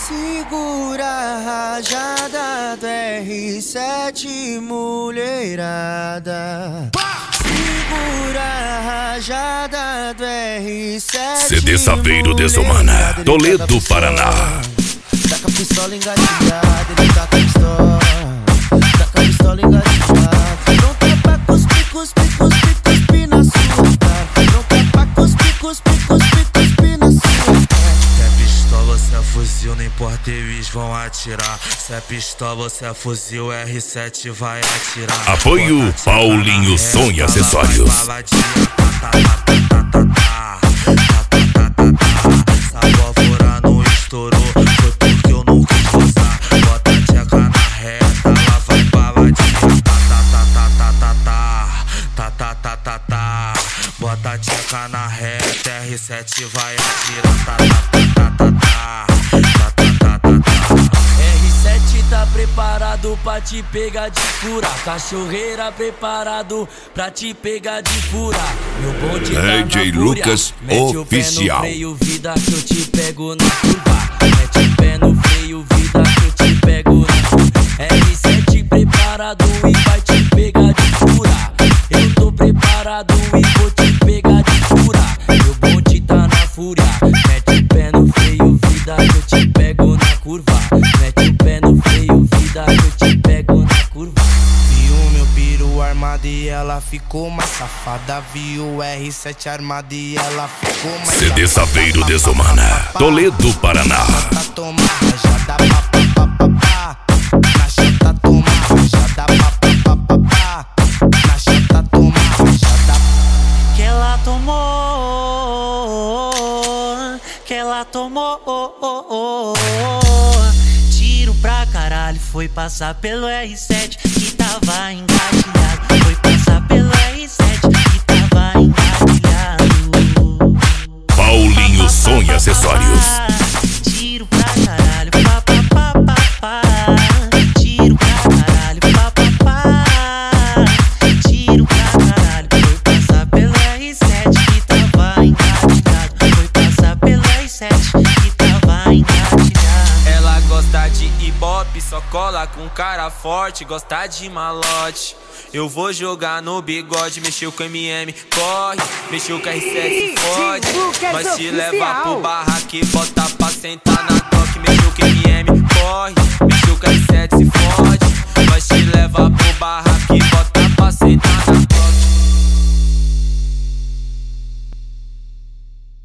Segura a rajada do R7, mulherada. Segura a rajada do R7. CD Saveiro Desumana, Toledo, Paraná. Taca a pistola engatilhada, ele taca a pistola. Taca a pistola engatilhada. Não quer pra cuspir, cuspir, cuspir, cuspir na sua cara. Não quer pra cuspir, cuspir, cuspir, cuspir na sua cara. Se é pistola, se é fuzil, não importa, eles vão atirar. Se é pistola, se é fuzil, R7 vai atirar. Apoio Paulinho Som e Acessórios. Sabofora não estourou, foi porque eu não quis gozar. Bota a tcheca na reta, lá vai baladinha. Bota a tcheca na reta, R7 vai atirar. R7 tá preparado pra te pegar de fura. Cachorreira preparado pra te pegar de fura. Meu bonde tá na DJ fúria. Lucas Mete o pé no Oficial. freio, vida, que eu te pego na curva. Mete o pé no freio, vida, que eu te pego na curva. R7 preparado e vai te pegar de fura. Eu tô preparado e vou te pegar de fura. Meu bonde tá na fúria. Mete o pé no freio, vida, que eu te pego na curva. Mete o pé no freio, vida, que eu te pego na curva. Viu meu piru armado e ela ficou mais safada. Viu o R7 armado e ela ficou mais CD safada. Saveiro Desumana, Toledo, Paraná. Na toma rajada, pá, pá, pá, pá, pá. Na chata toma rajada, pá, pá, pá, pá, pá. Na chata toma rajada. Que ela tomou, que ela tomou. Tiro pra caralho, foi passar pelo R7 que tava engatilhado. Foi passar pelo R7 que tava engatilhado. Paulinho Som e Acessórios. Tiro pra caralho, pá, pá, pá, pá, pá. Tiro pra caralho, pá, pá, pá. Tiro pra caralho, foi passar pelo R7 que tava engatilhado. Foi passar pelo R7 que tava engatilhado. Ela gosta de ibope, só cola com cara forte. Gosta de malote, eu vou jogar no bigode. Mexeu com MM, corre. Mexeu com R7, fode. Nós te leva pro barraque, bota pra sentar na toque. Mexeu com MM, corre. Mexeu com R7, se fode. Nós te leva pro barraque,